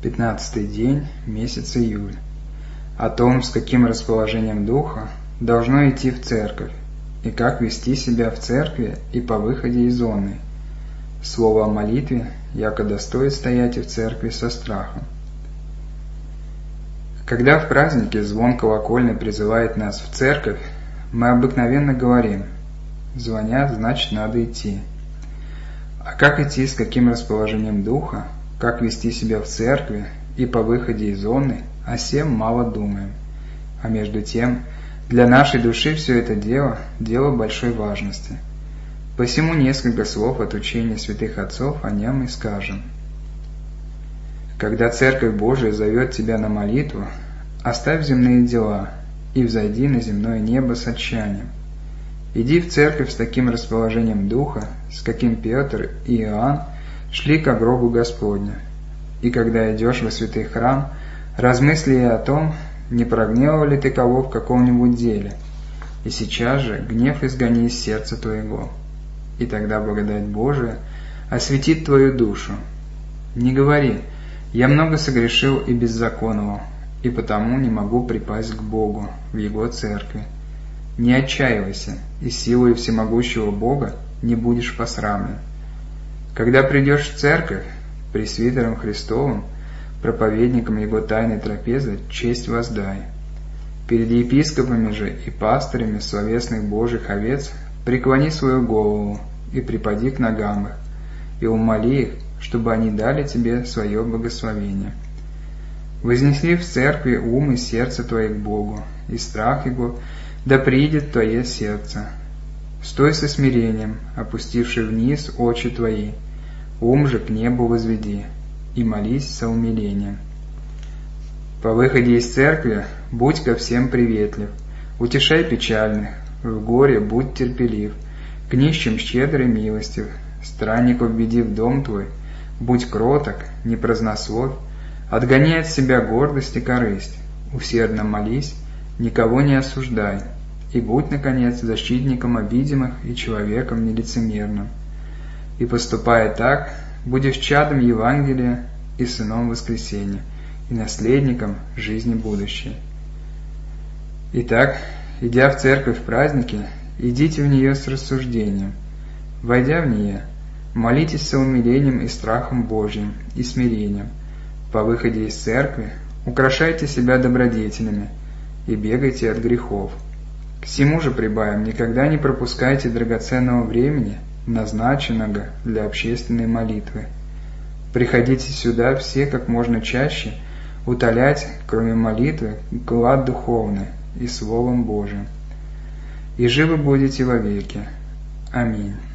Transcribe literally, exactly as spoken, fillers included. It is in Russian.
Пятнадцатый день месяца июль. О том, с каким расположением духа должно идти в церковь, и как вести себя в церкви и по выходе из оной. Слово о молитве, яко достоит стоять и в церкви со страхом. Когда в празднике звон колокольный призывает нас в церковь, мы обыкновенно говорим: «Звонят, значит, надо идти». А как идти, с каким расположением духа, как вести себя в церкви и по выходе из оной, о сем мало думаем. А между тем, для нашей души все это дело – дело большой важности. Посему несколько слов от учения святых отцов о нем и скажем. Когда Церковь Божия зовет тебя на молитву, оставь земные дела и взойди на земное небо с отчаянием. Иди в церковь с таким расположением духа, с каким Петр и Иоанн шли ко гробу Господню. И когда идешь во святый храм, размысли о том, не прогневал ли ты кого в каком-нибудь деле, и сейчас же гнев изгони из сердца твоего. И тогда благодать Божия осветит твою душу. Не говори: «Я много согрешил и беззаконовал, и потому не могу припасть к Богу в Его церкви». Не отчаивайся, и силой всемогущего Бога не будешь посрамлен. Когда придешь в церковь, пресвитером Христовым, проповедником Его тайной трапезы, честь воздай. Перед епископами же и пастырями словесных Божьих овец преклони свою голову и припади к ногам их, и умоли их, чтобы они дали тебе свое благословение. Вознесли в церкви ум и сердце твои к Богу, и страх Его да приидет в твое сердце. Стой со смирением, опустивши вниз очи твои, ум же к небу возведи, и молись со умилением. По выходе из церкви будь ко всем приветлив, утешай печальных, в горе будь терпелив, к нищим щедрый милостив, странников веди в дом твой, будь кроток, не празднословь, отгони от себя гордость и корысть, усердно молись, никого не осуждай, и будь, наконец, защитником обидимых и человеком нелицемерным. И поступая так, будешь чадом Евангелия и сыном воскресения, и наследником жизни будущей. Итак, идя в церковь в праздники, идите в нее с рассуждением. Войдя в нее, молитесь со умилением и страхом Божьим и смирением. По выходе из церкви украшайте себя добродетелями и бегайте от грехов. К всему же прибавим, никогда не пропускайте драгоценного времени, назначенного для общественной молитвы. Приходите сюда все как можно чаще, утолять, кроме молитвы, глад духовный и Словом Божиим. И живы будете вовеки. Аминь.